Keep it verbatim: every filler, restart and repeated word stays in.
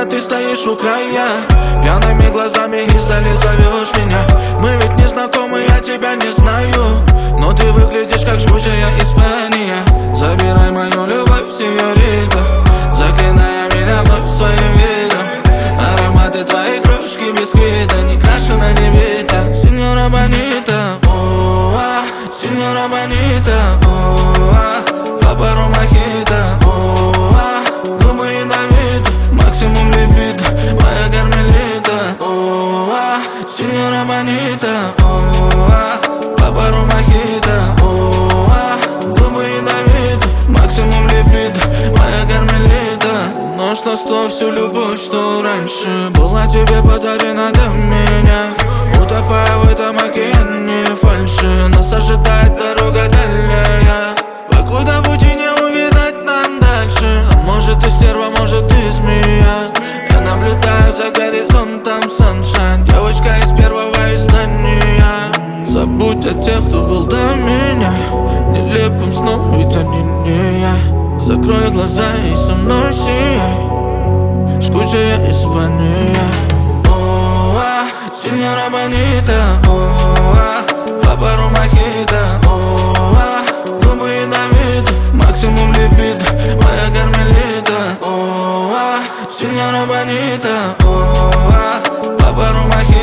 меня, ты стоишь у края. Пьяными глазами издали зовешь меня. Мы ведь не знакомы, я тебя не знаю, но ты выглядишь как жгучая Испания. Забирай мою любовь, сеньорита, заклиная меня вновь своим видом. Ароматы твоей кружки бисквита, не крашена, не бита. Сеньора Бонита, о-а, сеньора Бонита, о-а, папа мохито, о-а, губы ядовиты, максимум липида, моя кармелита, о-а, сеньора Бонита, о-а, папа мохито, о-а, губы ядовиты, максимум липида, моя кармелита. Но что с то всю любовь, что раньше была тебе подарена до меня, утопая в этом океане фальши, нас ожидает дорога дальняя. Покуда пути не увидать нам дальше, а может ты стерва, может ты змея. Я наблюдаю за горизонтом sunshine, девочка из первого издания. Забудь о тех, кто был до меня, нелепым сном, ведь они не я. Закрой глаза и со мной сияй, жгучая Испания. О-а, сеньора Бонита, о-а, папа мохито, о-а, губы ядовиты, максимум липида, моя кармелита, о-а, сеньора Бонита, о-а, папа мохито.